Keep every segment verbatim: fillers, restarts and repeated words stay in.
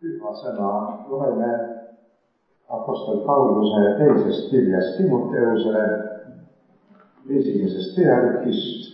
püha sõna loeme apostel Pauluse teisest kirjast Timoteusele esimesest peatükist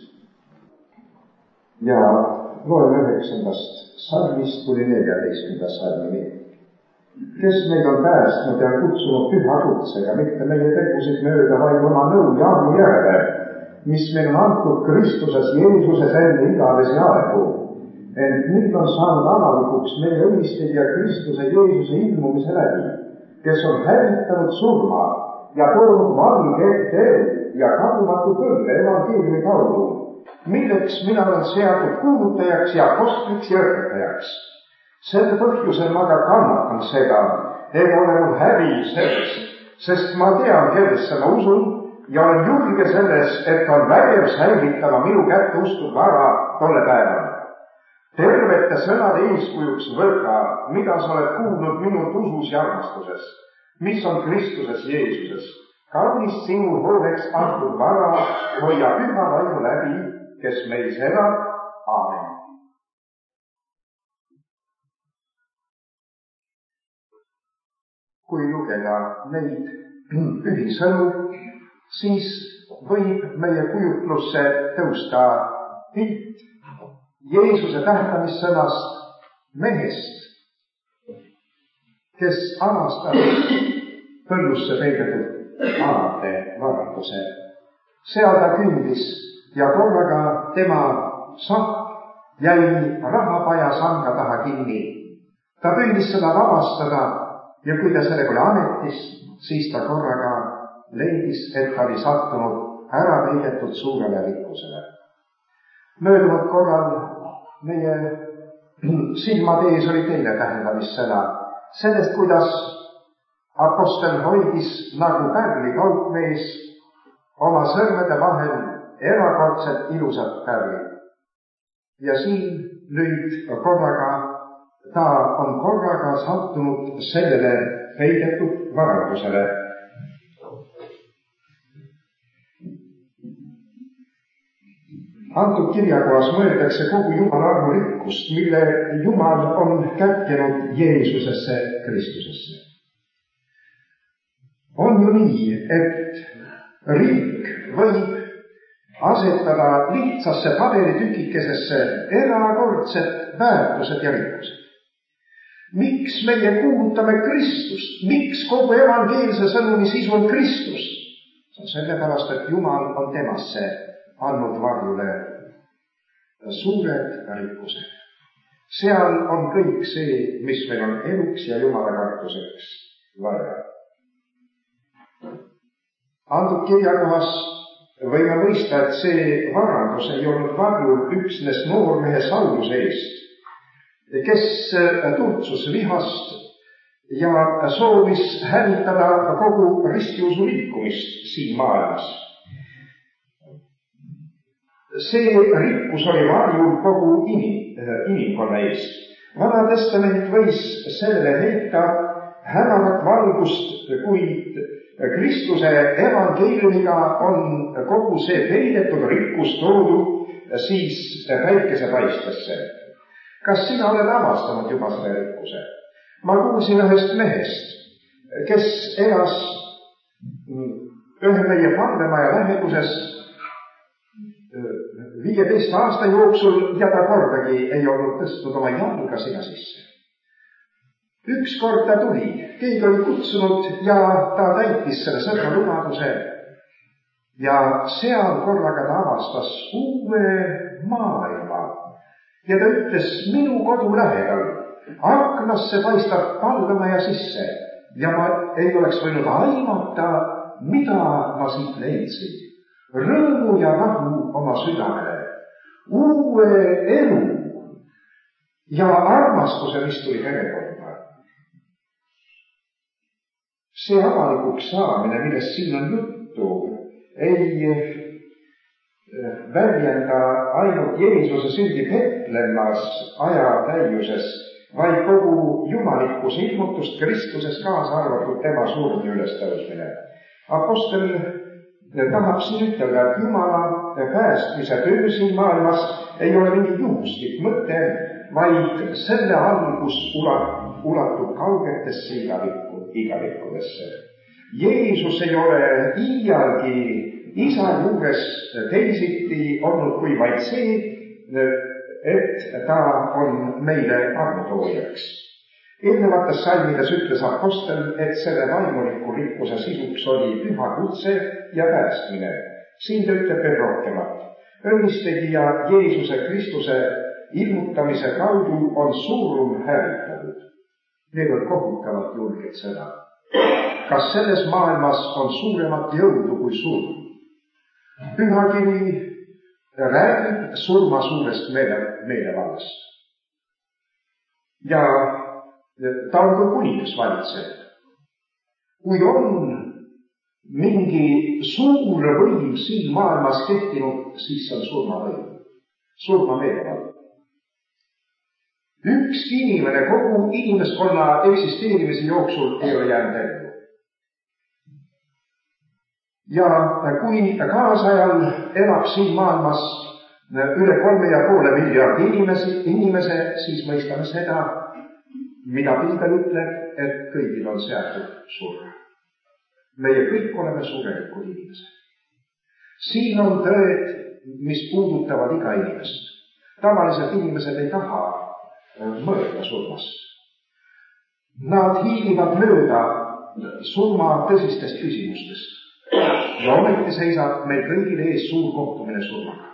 ja loeme üheksandast salmist kuni neljateistkümnendast salmini. Kes meid on päästnud ja kutsunud püha kutsega, mitte meie tegusid mööda, vaid oma nõu ja armu järele, mis meil on antud Kristuses Jeesuses enne igavesi aegu. Ent nüüd on saanud avalikuks meie õnnistegija Kristuse Jeesuse ilmumise läbi, kes on hävitanud surma ja toonud valge ette elu ja kadumatu põlve evangeeliumi kaudu, milleks mina olen seatud kuulutajaks ja apostliks ja õpetajaks. Sel põhjusel ma ka kannatan seda, ei ole mul häbi sellest, sest ma tean, kellesse ma usun ja olen julge selles, et on vägev säilitama minu kätte ustud vara tolle päeval. Tervete sõnade eeskujuks võrga, mida sa oled kuulnud minult usus ja armastuses, mis on Kristuses Jeesuses. Kaunis sinu hooleks antud vara hoia püha vaimu läbi, kes meis elab. Aamen. Kui lugeda neid pühisõnu, siis võib meie kujutlusse tõusta pilt Jeesuse tähtlamissõnast mehest, kes avastab põllusse peidetud alade varanduse. Seal ta kündis ja korraga tema sapp jäi rahapaja sanga taha kinni. Ta püüdis seda vabastada ja kui ta sellega oli ametis, siis ta korraga leidis, et ta oli sattunud ära peidetud suurele rikkusele. Möödunud korral meie silmade ees oli teine tähendamissõna sellest, kuidas apostel hoidis nagu pärli kaupmees oma sõrmede vahel erakordselt ilusat pärli. Ja siin nüüd korraga ta on korraga sattunud sellele peidetud varandusele. Antud kirjakohas mõeldakse kogu Jumala armu rikkust, mille Jumal on kätkenud Jeesusesse Kristusesse. On ju nii, et riik võib asetada lihtsasse paberitükikesesse erakordsed väärtused ja rikkused. Miks meie kuulutame Kristust? Miks kogu evangeelse sõnumi sisu on Kristus? Sellepärast, et Jumal on temasse andnud varjule suured rikkused. Seal on kõik see, mis meil on eluks ja Jumala kartuseks vaja. Antud kirjakohas võime mõista, et see varandus ei olnud varjul üksnes noormehe Sauluse eest, kes turtsus vihast ja soovis hävitada kogu ristiusu liikumist siin maailmas. See rikkus oli varjul kogu inim, inimkonna eest. Vana testament võis sellele heita hämarat valgust, kuid Kristuse evangeeliumiga on kogu see peidetud rikkus toodud siis päikesepaistesse. Kas sina oled avastanud juba selle rikkuse? Ma kuulsin ühest mehest, kes elas ühe meie palvemaja läheduses viieteist aasta jooksul ja ta kordagi ei olnud tõstnud oma jalga sinna sisse. Ükskord ta tuli, keegi oli kutsunud ja ta täitis selle sõna lubaduse ja seal korraga ta avastas uue maailma ja ta ütles, minu kodu lähedal aknasse paistab palvemaja sisse ja ma ei oleks võinud aimata, mida ma siit leidsin. Rõõmu ja rahu oma südamele, uue elu ja armastuse, mis tuli perekonda. See avalikuks saamine, millest siin on juttu, ei väljenda ainult Jeesuse sündi Petlemmas aja täiuses, vaid kogu jumalikkuse ilmutust Kristuses kaasa arvatud tema surm ja ülestõusmine. Apostel tahab siin ütelda, et Jumala päästmise töö siin maailmas ei ole mingi juhuslik mõte, vaid selle algus ulatub kaugetesse igavikku, igavikkudesse. Jeesus ei ole iialgi isa juures teisiti olnud kui vaid see, et ta on meile armutoojaks. Eelnevates salmides ütles apostel, et selle vaimuliku rikkuse sisuks oli püha kutse ja päästmine. Siin ta ütleb veel rohkemat. Õnnistegija Jeesuse Kristuse ilmutamise kaudu on surm hävitatud. Need on kohutavalt julged sõnad. Kas selles maailmas on suuremat jõudu kui surm? Pühakiri räägib surma suurest meele, meelevallast. Ja ta on kui kuningas valitsev. Kui on mingi suur võim siin maailmas kehtinud, siis on surmavõim, surmameelevald. Üks inimene kogu inimeskonna eksisteerimise jooksul ei ole jäänud ellu. Ja kui kaasajal elab siin maailmas üle kolme ja poole miljardi inimese, inimese, siis mõistame seda, mida Piibel ütleb, et kõigil on seatud surra. Meie kõik oleme surelikud inimesed. Siin on tõed, mis puudutavad iga inimest. Tavaliselt inimesed ei taha mõelda surmast. Nad hiilivad mööda surma tõsistest küsimustest. Ja ometi seisab meil kõigil ees suur kohtumine surmaga.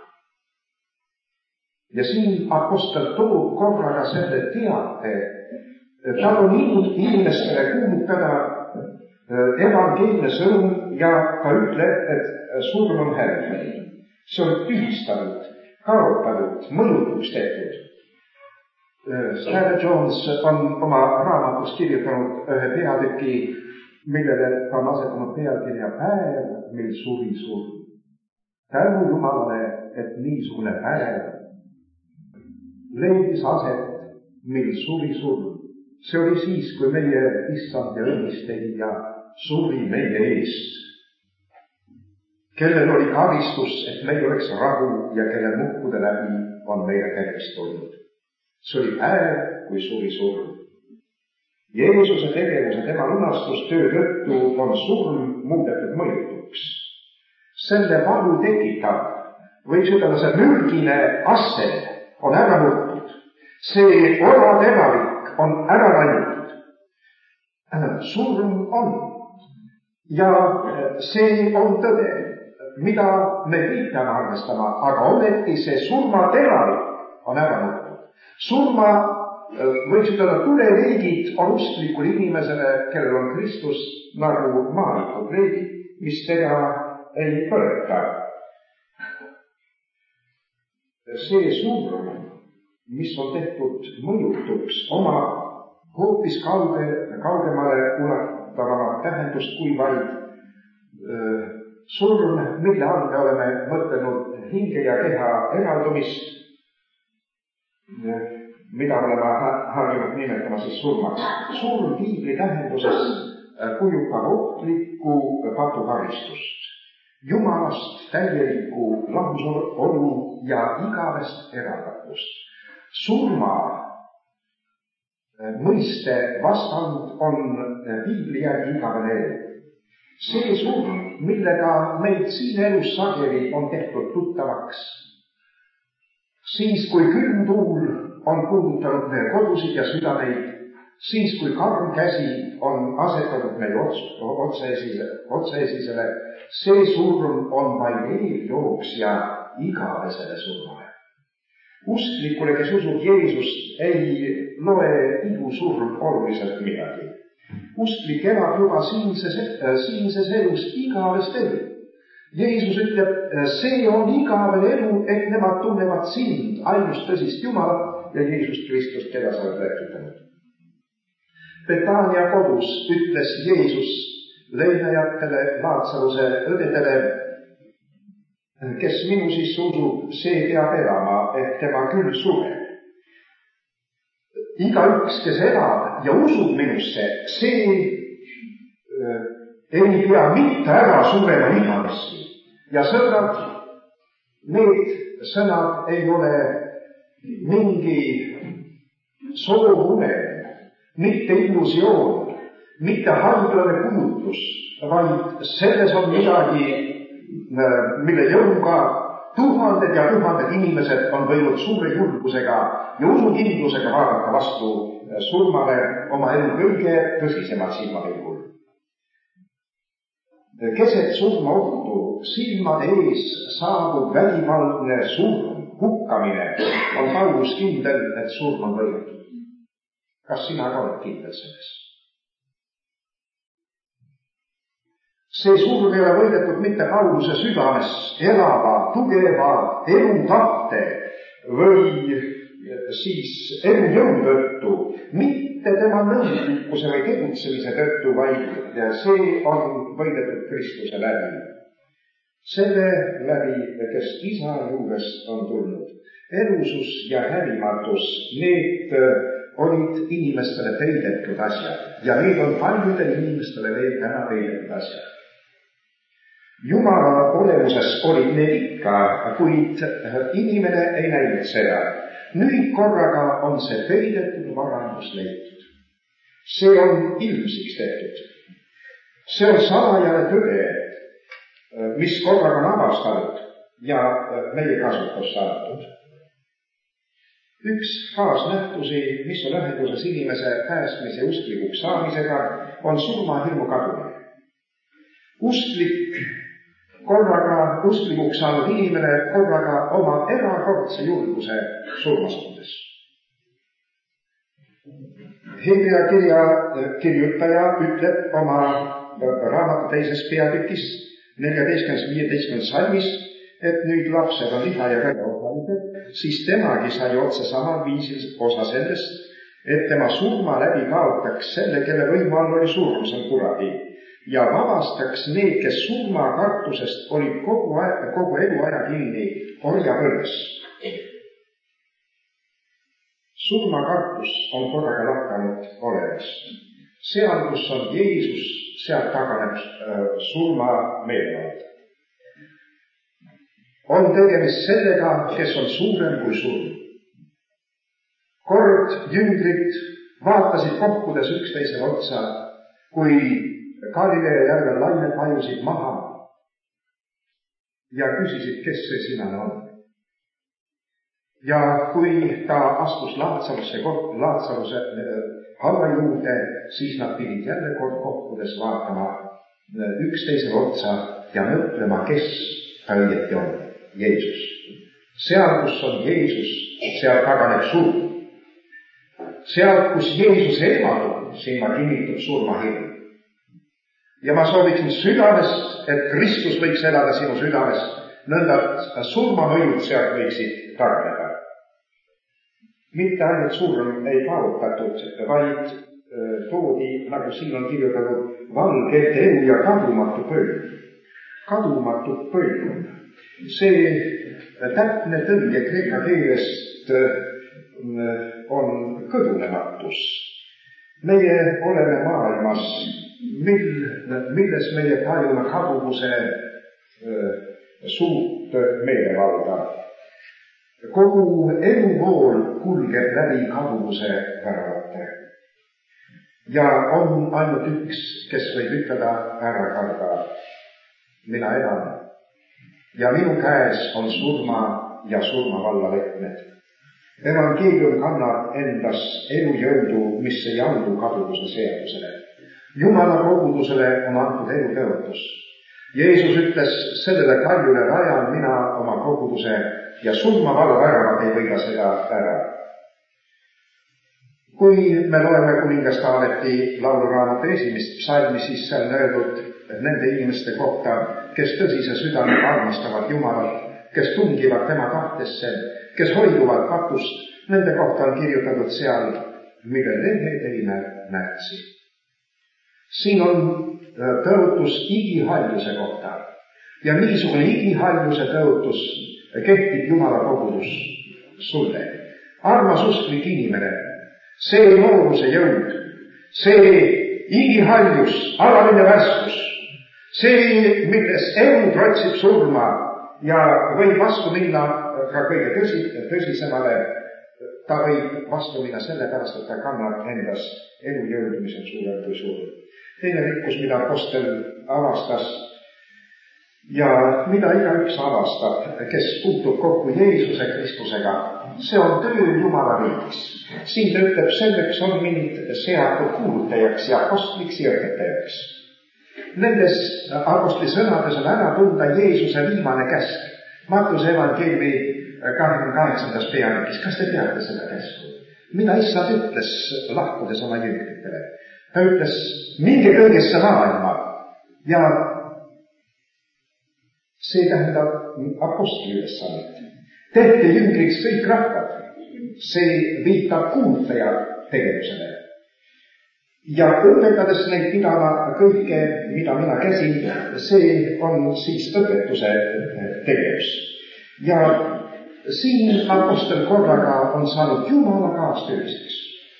Ja siin apostel toob korraga selle teate, tal on inimestele kuulutada evangeelne sõnum ja ta ütleb, et surm on hävitatud. See on tühistanud, kaotanud, mõjutuks tehtud. Stanley Jones on oma raamatus kirjutanud ühe peatüki, millele ta on asetanud pealkirja päev, mil suri surm. Tänu Jumalale, et niisugune päev leidis aset, mil suri surm. See oli siis, kui meie issand ja õnnistegija suri meie eest, kellel oli karistus, et meil oleks rahu ja kelle nukkude läbi on meile tervist olnud. See oli päev, kui suri surm. Jeesuse tegevuse tema lunastustöö tõttu on surm muudetud mõjutuks. Selle valu tekitab, võiks ütelda, see mürgine assel on ära murtud. See orateravik on ära raiutud. Surm on. Ja see on tõde, mida me kõik peame arvestama, aga ometi see surmateravik on ära murtud. Surma võiks ütelda, tuleliigid on usklikul inimesele, kellel on Kristus, nagu maalikud leegid, mis teda ei põreta. See surm, mis on tehtud mõjutuks, oma hoopis kauge, kaugemale ulatavamat tähendust kui vaid öö, surm, mille all me oleme mõtelnud hinge ja keha eraldumist, mida oleme harjunud nimetama siis surmaks. Surm piibli tähenduses kujutab ohtlikku patukaristust, Jumalast täielikku lahusolu ja igavest eraldatust. Surma mõiste vastand on piibli järgi igavene elu. See surm, millega meid siin elus sageli on tehtud tuttavaks, siis kui külm tuul on puudutanud meie kodusid ja südameid, siis kui karm käsi on asetanud meie otseesisele, see surm on vaid eeljooksja igavesele surmale. Usklikule, kes usub Jeesust, ei loe igu surm oluliselt midagi. Usklik elab juba siinses, siinses elus igavest elu. Jeesus ütleb, see on igavene elu, et nemad tunnevad sind, ainust tõsist Jumalat ja Jeesust Kristust, keda sa oled rääkitanud. Betania kodus ütles Jeesus leinajatele, Laatsaruse õdedele, kes minu sisse usub, see peab elama, et tema küll sureb. Igaüks, kes elab ja usub minusse, see äh, ei pea mitte ära surema igavesti. Ja sõbrad, need sõnad ei ole mingi soovunelm, mitte illusioon, mitte haiglane kujutlus, vaid selles on midagi, mille jõuga tuhanded ja tuhanded inimesed on võinud suure julgusega ja usukindlusega vaadata vastu surmale oma elu kõige tõsisemad silmapilgul. Keset surmaohtu silmade ees saabub vägivaldne surm, hukkamine, on Paulus kindel, et surm on võidetud. Kas sina ka oled kindel selles? See surm ei ole võidetud mitte Pauluse südames elava, tugeva elutahte või siis elujõu tõttu, mitte tema nõudlikkuse või tegutsemise tõttu, vaid see on võidetud Kristuse läbi. Selle läbi, kes isa juurest on tulnud. Elusus ja hävimatus, need olid inimestele peidetud asjad ja need on paljudele inimestele veel täna peidetud asjad. Jumala olemuses olid need ikka, kuid inimene ei näinud seda. Nüüd korraga on see peidetud varandus leitud. See on ilmsiks tehtud. See on salajane tõde, mis korraga on avastatud ja meie kasutusse antud. Üks kaasnähtusi, mis on ühenduses inimese päästmise usklikuks saamisega, on surmahirmu kadumine. Usklik korraga usklikuks saanud inimene korraga oma erakordse julguse surmasuhtes. Hebrea kirja kirjutaja ütleb oma raamatu teises peatükis neljateistkümnes viieteistkümnes salmis, et nüüd lapsed on liha ja käe osalised, siis temagi sai otse samal viisil osa sellest, et tema surma läbi kaotaks selle, kelle võimu all oli surm, see on kuradi, ja vabastaks need, kes surmakartusest olid kogu, aeg, kogu elu aja kinni orjapõlves. Surmakartus on korraga lakanud olemas. Seal, kus on Jeesus, sealt taganeb surma meelevald. On tegemist sellega, kes on suurem kui surm. Kord jüngrid vaatasid kokkudes üksteisele otsa, kui Galilea järvel lained vajusid maha ja küsisid, kes see sinane on. Ja kui ta astus Laatsaruse, Laatsaruse halla juurde, siis nad pidid jälle kord kokkudes vaatama üksteisele otsa ja mõtlema, kes ta õieti on. Jeesus. Seal, kus on Jeesus, seal taganeb surm. Seal, kus Jeesus eemaldub, sinna kinnitub surmahirm. Ja ma sooviksin südamest, et Kristus võiks elada sinu südames, nõnda surmamõjud sealt võiksid taganeda. Mitte ainult surm ei kaotatud, vaid toodi, nagu siin on kirjutatud, valgete elu ja kadumatu põlv. Kadumatu põlv. See täpne tõlge kreeka keelest on kõdunematus. Meie oleme maailmas, mil, milles meie tajume kaduvuse suurt meelevalda. Kogu eluvool kulgeb läbi kaduvuse väravate. Ja on ainult üks, kes võib ütelda ära karda. Mina elan. Ja minu käes on surma ja surmavalla võtmed. Evangeelium kannab endas elujõudu, mis ei allu kaduvuse seadusele. Jumala kogudusele on antud elutõotus. Jeesus ütles sellele kaljule rajan mina oma koguduse ja surmavalla väravad ei võida seda ära. Kui me loeme kuningas Taaveti lauluraamatu esimest psalmi, siis seal on öeldud nende inimeste kohta, kes tõsise südamega armastavad Jumalat, kes tungivad tema tahtesse, kes hoiduvad patust, nende kohta on kirjutatud seal, mille lehed ei märtsi. Siin on tõotus igihaljuse kohta ja niisugune igihaljuse tõotus kehtib Jumala kogudus sulle. Armas usklik inimene, see nooruse jõud, see igihaljus, alaline värskus, see, milles elu trotsib surma ja võib vastu minna ka kõige tõsi, tõsisemale ta võib vastu minna sellepärast, et ta kannab endas elu jõudu, mis on suurem kui suurem. Teine rikkus, mida apostel avastas ja mida igaüks avastab, kes puutub kokku Jeesuse Kristusega, see on töö Jumala riigis. Siin ta ütleb, selleks on mind seatud kuulutajaks ja apostliks ja õpetajaks. Nendes apostli sõnades on ära tunda Jeesuse viimane käsk. Markuse evangeelmi kahekümne kaheksandas peatükis. Kas te teate seda käsku? Mida issand ütles lahkudes oma jüngritele? Ta ütles, minge kõigesse maailma ja see tähendab apostli ülesannet. Tehke jüngriks kõik rahvad. See viitab kuulutaja tegevusele. Ja õpetades neid pidama kõike, mida mina käsin, see on siis õpetuse tegevus. Ja siin apostel korraga on saanud Jumala kaastööliseks.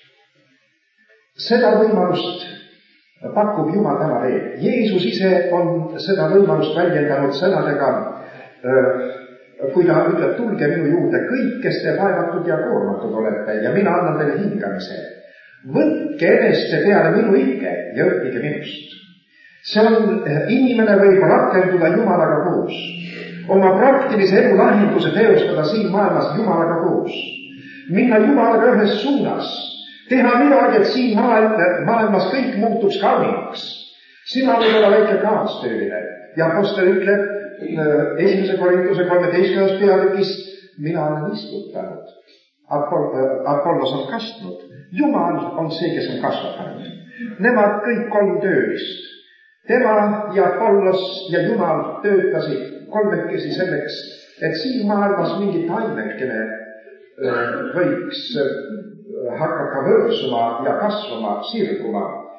Seda võimalust pakub Jumal täna veel. Jeesus ise on seda võimalust väljendanud sõnadega, kui ta ütleb, tulge minu juurde kõik, kes te vaevatud ja koormatud olete ja mina annan teile hingamise. Võtke eneste peale minu ikke ja õppige minust. See on, inimene võib rakenduda Jumalaga koos. Oma praktilise elu lahenduse teostada siin maailmas Jumalaga koos. Minna Jumalaga ühes suunas. Teha midagi, et siin maailmas kõik muutuks kaunimaks. Sina võib olla väike kaastööline. Ja apostel ütleb esimese Korintuse kolmeteistkümnes peatükis, mina olen istutanud. Apollos on kastnud. Jumal on see, kes on kasvatanud. Nemad kõik kolm töölist. Tema ja Apollos ja Jumal töötasid kolmekesi selleks, et siin maailmas mingit ainekene võiks hakata võrdsuma ja kasvama, sirguma.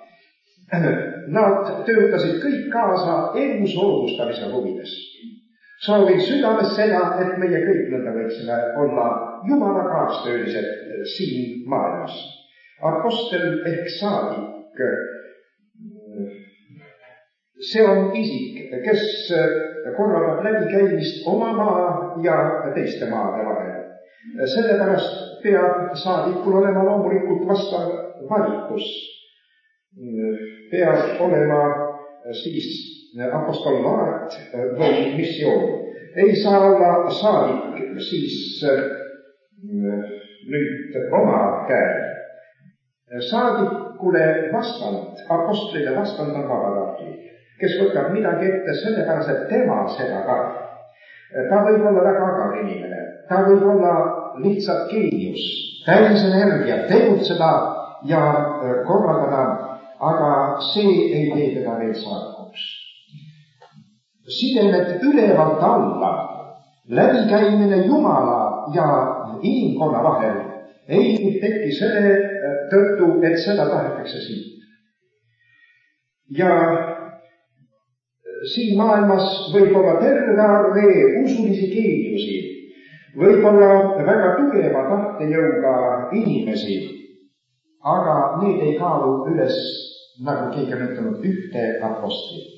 Nad töötasid kõik kaasa elu soodustamise huvides. Soovin südames seda, et meie kõik nõnda võiksime olla Jumala kaastöölised siin maailmas. Apostel ehk saadik, see on isik, kes korraldab läbikäimist oma maa ja teiste maade vahel. Sellepärast peab saadikul olema loomulikult vastav valikus. Peab olema siis apostolaat või missioon. Ei saa olla saadik siis nüüd oma käe. Saadikule vastand, apostlile vastand on vabatahtlik, kes võtab midagi ette sellepärast, et tema seda ka. Ta võib olla väga agav inimene, ta võib olla lihtsalt geenius, täis energia, tegutseda ja korraldada, aga see ei tee teda veel saadikuks. Sidemed ülevalt alla, läbikäimine Jumala ja inimkonna vahel ei teki selle tõttu, et seda tahetakse siit. Ja siin maailmas võib olla terve arve usulisi geeniusi, võib olla väga tugeva tahtejõuga inimesi, aga need ei kaalu üles, nagu keegi on ütelnud, ühte apostlit.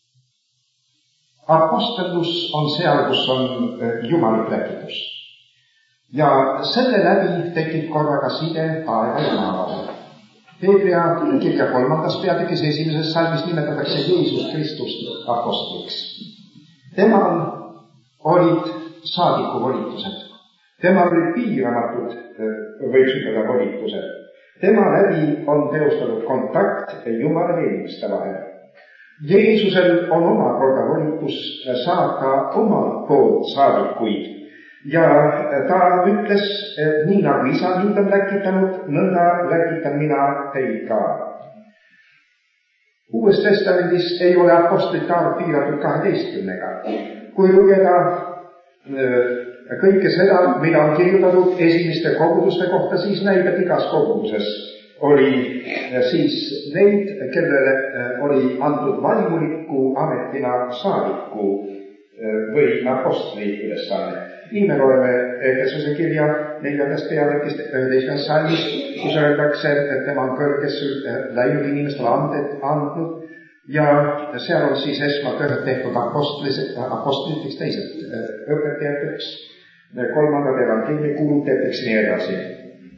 Apostellus on seal, kus on Jumala läkitus. Ja selle läbi tekib korraga side taeva ja maa vahel. Peegria kirja kolmandas peatükis esimeses salmis nimetatakse Jeesus Kristust apostliksi. Temal olid saadiku volitused. Temal olid piiramatud, võiks ütelda, volitused. Tema läbi on teostatud kontakt Jumala inimeste vahel. Jeesusel on omakorda volitus saada omalt poolt saadikuid. Ja ta ütles, et nii nagu isa mind on läkitanud, nõnda läkitan mina teid ka. Uues testamendis ei ole apostlite arv piiratud kaheteistkümnega. Kui lugeda kõike seda, mida on kirjutatud esimeste koguduste kohta, siis näib, et igas koguduses oli siis neid, kellele oli antud vaimuliku ametina saadiku või apostli ülesanne. Nii me loeme Efesuse kirja neljandast peatükist üheteistkümnendast salmist, kus öeldakse, et tema on kõrges läinud inimestele andet andnud ja seal on siis esmalt ühed tehtud apostliteks, teised õpetajateks, kolmandad evangeelmi kuulutajateks nii edasi.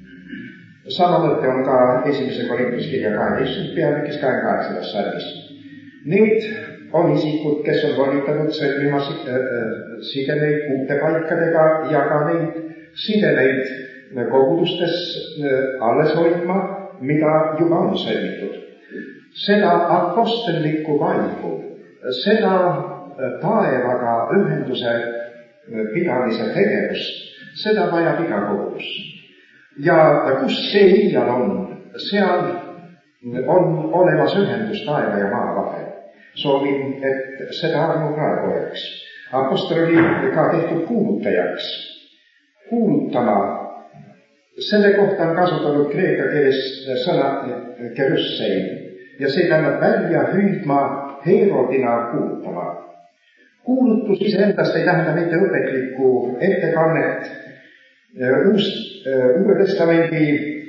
Sama mõte on ka esimese Korintuskirja kaheteistkümnenda peatükis kahekümne kaheksandas salmis. Need on isikud, kes on volitanud sõlmima sidemeid uute paikadega ja ka neid sidemeid kogudustes alles hoidma, mida juba on sõlmitud. Seda apostellikku vaimu, seda taevaga ühenduse pidamise tegevust, seda vajab iga kogudus. Ja kus see iial on, seal on olemas ühendus taeva ja maa vahel. Soovin, et seda armu praegu oleks. Apostel oli ka tehtud kuulutajaks. Kuulutama, selle kohta on kasutatud kreeka keeles sõna kerussein ja see tähendab välja hüüdma Herodina kuulutama. Kuulutus iseendast ei tähenda mitte õpetlikku ettekannet. Uus, Uue Testamendi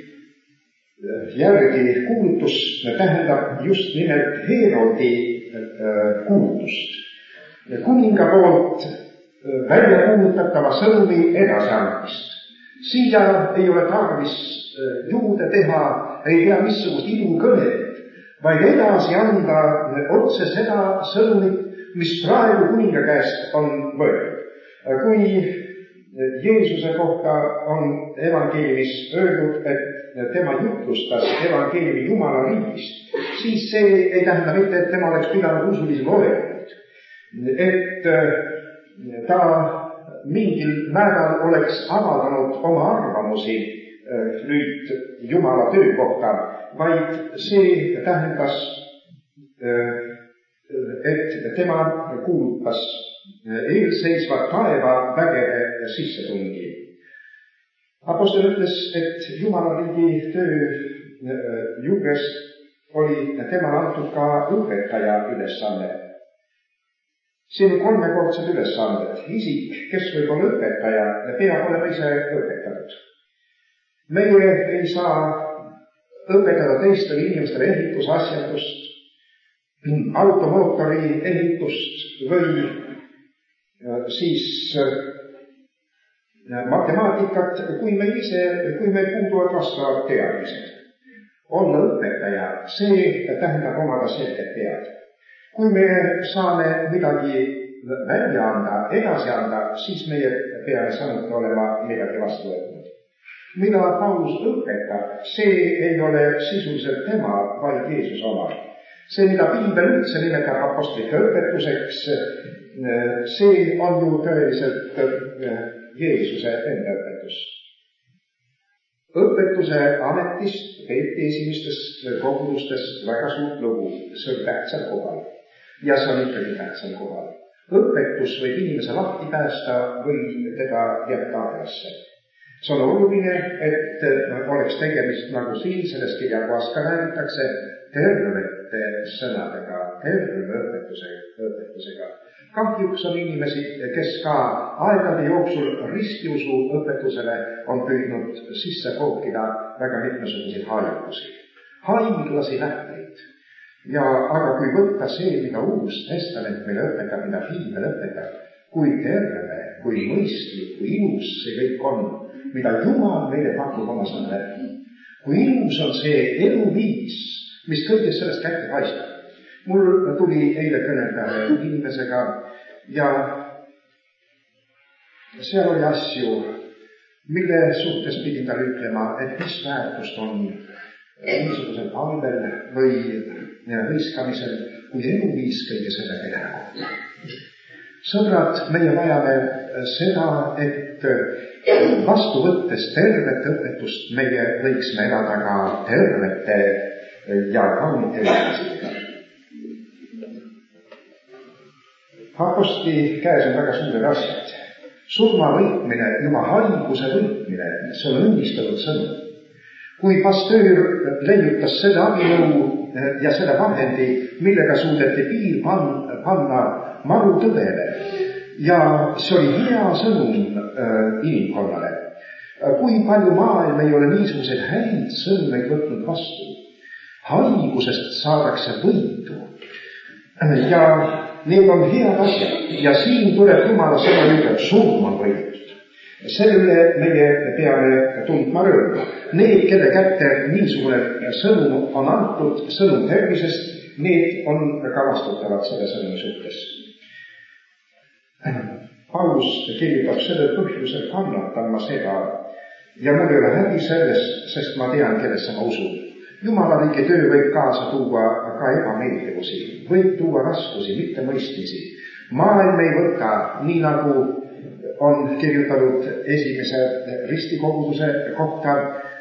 järgi kuulutus tähendab just nimelt Herodi kuulutust. Kuninga poolt välja kuulutatava sõnumi edasiandmist. Siia ei ole tarvis juurde teha, ei tea missugust ilukõnet, vaid edasi anda otse seda sõnumit, mis praegu kuninga käest on võetud. Kui Jeesuse kohta on evangeeliumis öeldud, et tema jutlustas evangeeliumi Jumala riigist, siis see ei tähenda mitte, et tema oleks pidanud usulisem olenud. Et ta mingil määral oleks avaldanud oma arvamusi nüüd Jumala töö kohta, vaid see tähendas, et tema kuulutas eelseisva taeva vägede sissetungi. Apostel ütles, et Jumala riigi töö juures oli tema antud ka õpetaja ülesanne. Siin on kolmekordsed ülesanded. Isik, kes võib olla õpetaja, peab olema ise õpetanud. Meie ei saa õpetada teistele inimestele ehitusasjadust, automootori ehitust või siis matemaatikat, kui meil ise, kui meil puuduvad vastavad teadmised. Olla õpetaja, see tähendab omada selget tead. Kui me saame midagi välja anda, edasi anda, siis meie peame samuti olema midagi vastu võtnud. Mida Paulus õpetab, see ei ole sisuliselt tema, vaid Jeesus oma. See, mida Piibel üldse nimetab apostlike õpetuseks, see on ju tõeliselt Jeesuse enda õpetus. Õpetuse ametist peeti esimestest kogudustest väga suurt lugu, see on tähtsal kohal. Ja see on ikkagi tähtsal kohal. Õpetus võib inimese lahti päästa või teda jätta aeglasse. See on oluline, et oleks tegemist, nagu siin selles kirjakohas ka räägitakse, tervete sõnadega, terve õpetusega, õpetusega. Kahjuks on inimesi, kes ka aegade jooksul ristiusu õpetusele on püüdnud sisse pookida väga mitmesuguseid haigusi. Haiglasi nähteid. Ja aga kui võtta see, mida Uus Testament meile õpetab, mida Piibel õpetab, kui terve, kui mõistlik, kui ilus see kõik on, mida Jumal meile pakub oma sõna läbi. Kui ilus on see eluviis, mis kõigest sellest kätte paistab. Mul tuli eile kõnelda inimesega ja seal oli asju, mille suhtes pidi tal ütlema, et mis väärtust on niisugusel palvel või hõiskamisel, kui eluviis kõige sellega jääb. Sõbrad, meie vajame seda, et vastu võttes tervet õpetust meie võiksime elada ka tervete ja kaunite ülesidega. Apostli käes on väga suured asjad. Surma võitmine, juba haiguse võitmine, see on õnnistatud sõnum. Kui pastöör leiutas seda abinõu ja seda vahendi, millega suudeti piir panna marutõvele, ja see oli hea sõnum inimkonnale. Kui palju maailm ei ole niisuguseid häid sõnumeid võtnud vastu. Haigusest saadakse võitu. Ja need on head asjad. Ja siin tuleb Jumala sõna üle, surm on võitud. Selle meie peame tundma rõõmu. need, kelle kätte niisugune sõnum on antud, sõnum tervisest, need on ka vastutavad selle sõnumi suhtes. Paulus kirjutab selle põhjusel kannatan ma seda ja mul ei ole häbi sellest, sest ma tean, kellesse ma usun. Jumala riigi töö võib kaasa tuua ka ebameeldivusi, võib tuua raskusi, mitte mõistmisi. Maailm ei võta, nii nagu on kirjutanud esimese ristikoguduse kohta,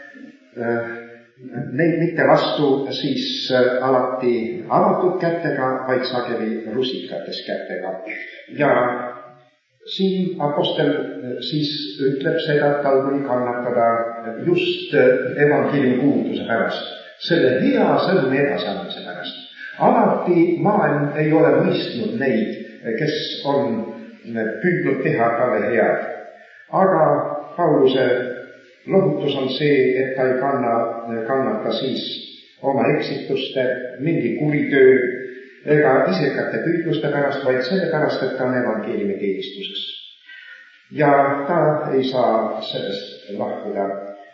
neid mitte vastu siis alati avatud kätega, vaid sageli rusikates kätega. Ja siin apostel siis ütleb seda, et tal või kannatada just evangeeliumi kuulutuse pärast, selle hea sõnumi edasiandmise pärast. Alati maailm ei ole mõistnud neid, kes on püüdnud teha talle head. Aga Pauluse lohutus on see, et ta ei kanna, kannata siis oma eksituste, mingi kuritöö ega isekate püüdluste pärast, vaid selle pärast, et ta on evangeeliumi teenistuses. Ja ta ei saa sellest lahkuda.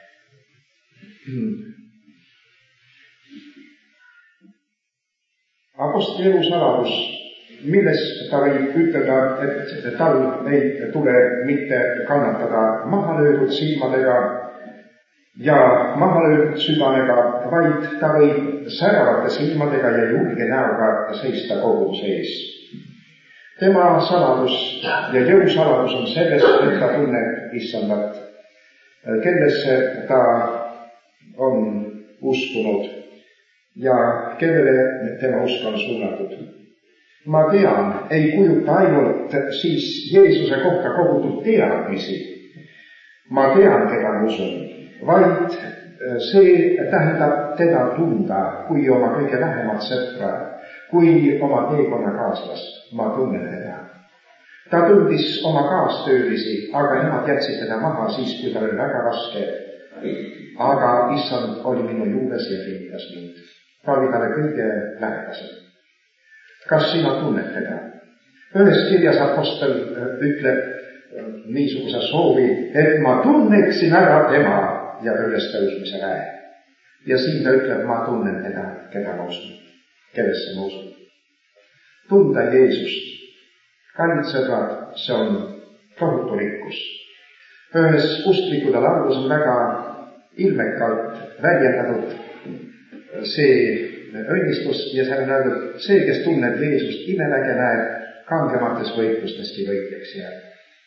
Apostli elu saladus, milles ta võib ütelda, et tal ei tule mitte kannatada mahalöödud silmadega ja mahalöödud südamega, vaid ta võib säravate silmadega ja julge näoga seista koguduse ees. Tema saladus ja jõusaladus on selles, et ta tunneb issandat, kellesse ta on uskunud ja kellele tema usk on suunatud. Ma tean, ei kujuta ainult siis Jeesuse kohta kogutud teadmisi. Ma tean, keda ma usun, vaid see tähendab teda tunda kui oma kõige lähemat sõpra, kui oma teekonnakaaslast. Ma tunnen teda. Ta tundis oma kaastöölisi, aga nemad jätsid teda maha siis, kui ta oli väga raske. Aga issand oli minu juures ja kiitas mind. Ta oli talle kõige lähedasem. Kas sina tunned teda? Ühes kirjas apostel ütleb niisuguse soovi, et ma tunneksin ära tema ja ülestõusmise väe. Ja siin ta ütleb, ma tunnen teda, keda ma usun, kellesse ma usun. Tunda Jeesust. Kallid sõbrad, see on tohutu rikkus. Ühes usklikude laulus on väga ilmekalt väljendatud see õnnistus ja seal on öeldud, see, kes tunneb Jeesust imeväge näeb, kangemates võitlustesti võitleks jääb.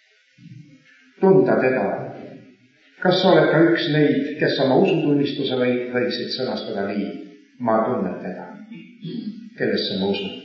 Tunda teda. Kas sa oled ka üks neid, kes oma usutunnistuse või võiksid sõnastada nii? Ma tunnen teda, kellesse ma usun.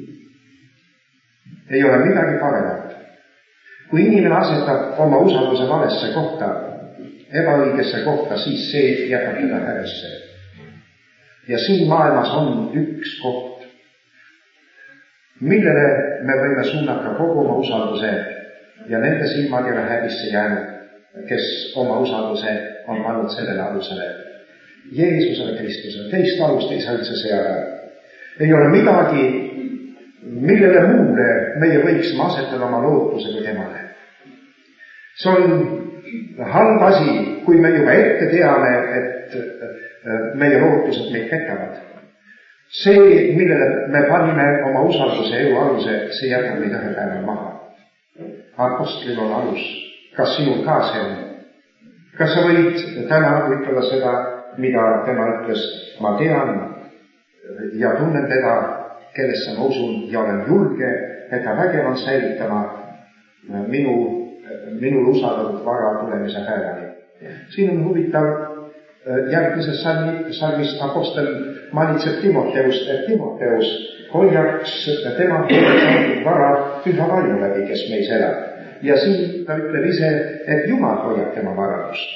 Ei ole midagi paremat. Kui inimene asetab oma usalduse valesse kohta, ebaõigesse kohta, siis see jätab teda häbisse. Ja siin maailmas on üks koht, millele me võime suunata kogu oma usalduse ja nende silmad ei ole häbisse jäänud, kes oma usalduse on pannud sellele alusele. Jeesusele Kristusele, teist alust ei saa üldse seada. Ei ole midagi, millele muule meie võiksime asetada oma lootuse kui temale. See on halb asi, kui me juba ette teame, et meie lootused meid petavad. See, millele me panime oma usalduse elu aluse, see jätab meid ühe päeval maha. Apostlil on alus. Kas sinul ka see on? Kas sa võid täna ütelda seda, mida tema ütles? Ma tean ja tunnen teda, kellesse ma usun ja olen julge, et ta vägev on säilitama minu, minul usaldatud vara tulemise päevani. Siin on huvitav järgmises salmis apostel manitseb Timoteust, et Timoteus hoiaks tema vara püha vaimu läbi, kes meis elab. Ja siin ta ütleb ise, et Jumal hoiab tema varandust.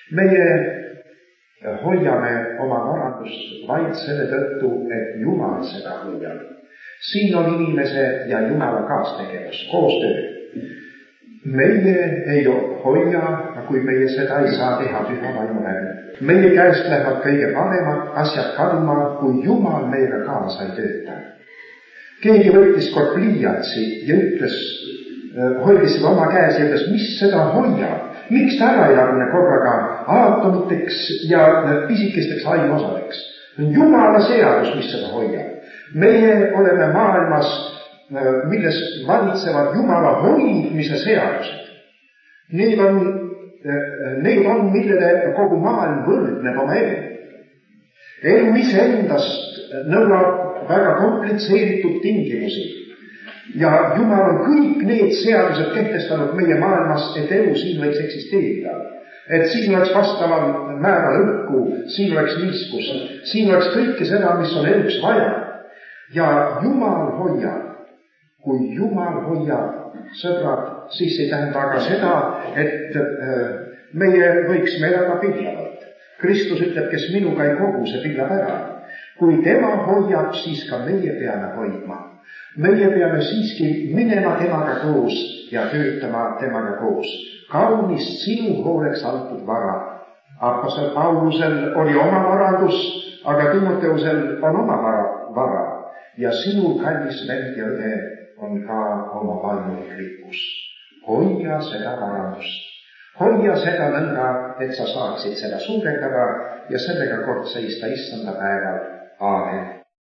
Meie hoiame oma varandust vaid selle tõttu, et Jumal seda hoiab. Siin on inimese ja Jumala kaastegevus, koostöö. Meie ei hoia, kui meie seda ei saa teha püha vaimu läbi. Meie käest lähevad kõige paremad asjad kaduma, kui Jumal meiega kaasa ei tööta. Keegi võttis kord pliiatsi ja ütles, hoidis seda oma käes ja ütles, mis seda hoiab? Miks ta ära ei lagune korraga aatomiteks ja pisikesteks ainuosadeks. Jumala seadus, mis seda hoiab. Meie oleme maailmas, milles valitsevad Jumala hoidmise seadused. Need on, need on, millele kogu maailm võrdneb oma elu. Elu iseendast nõuab väga komplitseeritud tingimusi. Ja Jumal on kõik need seadused kehtestanud meie maailmas, et elu siin võiks eksisteerida. Et siin oleks vastaval määral õhku, siin oleks niiskus, siin oleks kõike seda, mis on eluks vaja. Ja Jumal hoiab. Kui Jumal hoiab, sõbrad, siis ei tähenda aga seda, et meie võiksime elada pillavalt. Kristus ütleb, kes minuga ei kogu, see pillab ära. Kui tema hoiab, siis ka meie peame hoidma. Meie peame siiski minema temaga koos ja töötama temaga koos. Kaunist sinu hooleks antud vara. Apostel Paulusel oli oma varandus, aga Timoteusel on oma vara. Ja sinul, kallis vend ja õde, on ka oma vaimulik rikkus. Hoia seda varandust. Hoia seda nõnda, et sa saaksid seda suurendada ja sellega kord seista issanda päeval. Aamen.